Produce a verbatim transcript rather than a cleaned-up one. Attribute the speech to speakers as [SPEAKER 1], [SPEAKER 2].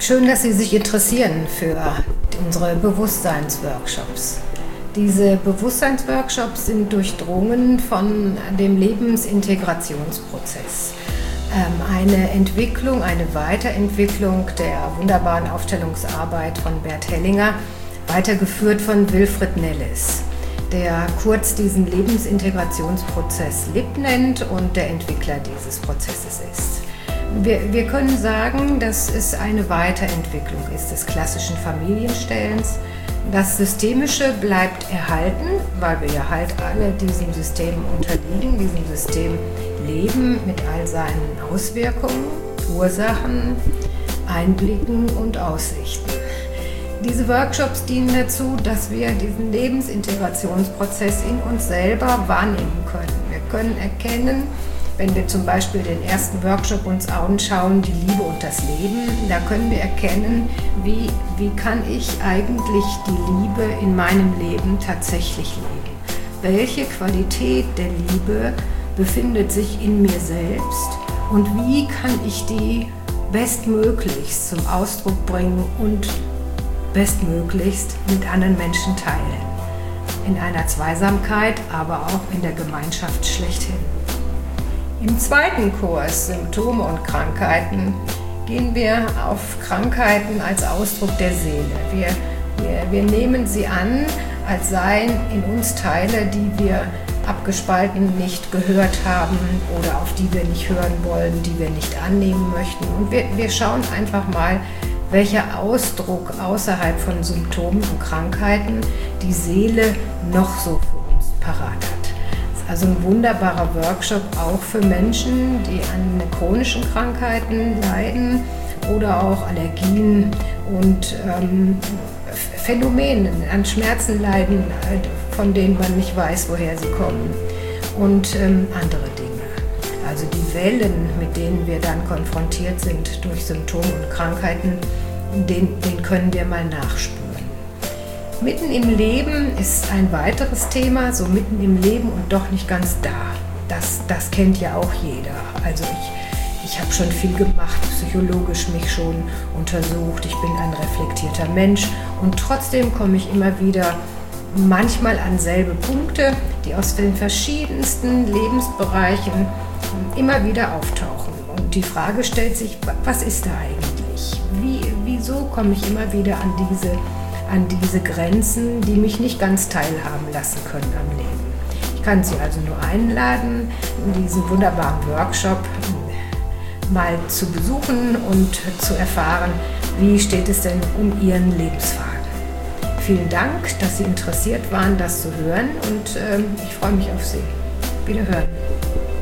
[SPEAKER 1] Schön, dass Sie sich interessieren für unsere Bewusstseinsworkshops. Diese Bewusstseinsworkshops sind durchdrungen von dem Lebensintegrationsprozess. Eine Entwicklung, eine Weiterentwicklung der wunderbaren Aufstellungsarbeit von Bert Hellinger, weitergeführt von Wilfried Nelles, der kurz diesen Lebensintegrationsprozess L I B nennt und der Entwickler dieses Prozesses ist. Wir, wir können sagen, dass es eine Weiterentwicklung ist des klassischen Familienstellens. Das Systemische bleibt erhalten, weil wir ja halt alle diesem System unterliegen, diesem System leben mit all seinen Auswirkungen, Ursachen, Einblicken und Aussichten. Diese Workshops dienen dazu, dass wir diesen Lebensintegrationsprozess in uns selber wahrnehmen können. Wir können erkennen, wenn wir zum Beispiel den ersten Workshop uns anschauen, die Liebe und das Leben, da können wir erkennen, wie, wie kann ich eigentlich die Liebe in meinem Leben tatsächlich leben. Welche Qualität der Liebe befindet sich in mir selbst und wie kann ich die bestmöglichst zum Ausdruck bringen und bestmöglichst mit anderen Menschen teilen. In einer Zweisamkeit, aber auch in der Gemeinschaft schlechthin. Im zweiten Kurs Symptome und Krankheiten gehen wir auf Krankheiten als Ausdruck der Seele. Wir, wir, wir nehmen sie an, als seien in uns Teile, die wir abgespalten nicht gehört haben oder auf die wir nicht hören wollen, die wir nicht annehmen möchten. Und wir, wir schauen einfach mal, welcher Ausdruck außerhalb von Symptomen und Krankheiten die Seele noch so für uns parat hat. Also ein wunderbarer Workshop auch für Menschen, die an chronischen Krankheiten leiden oder auch Allergien und ähm, Phänomenen, an Schmerzen leiden, von denen man nicht weiß, woher sie kommen und ähm, andere Dinge. Also die Wellen, mit denen wir dann konfrontiert sind durch Symptome und Krankheiten, den, den können wir mal nachspüren. Mitten im Leben ist ein weiteres Thema, so mitten im Leben und doch nicht ganz da. Das, das kennt ja auch jeder. Also ich, ich habe schon viel gemacht, psychologisch mich schon untersucht. Ich bin ein reflektierter Mensch und trotzdem komme ich immer wieder manchmal an selbe Punkte, die aus den verschiedensten Lebensbereichen immer wieder auftauchen. Und die Frage stellt sich, was ist da eigentlich? Wie, wieso komme ich immer wieder an diese an diese Grenzen, die mich nicht ganz teilhaben lassen können am Leben. Ich kann Sie also nur einladen, diesen wunderbaren Workshop mal zu besuchen und zu erfahren, wie steht es denn um Ihren Lebensfaden. Vielen Dank, dass Sie interessiert waren, das zu hören und äh, ich freue mich auf Sie. Wiederhören.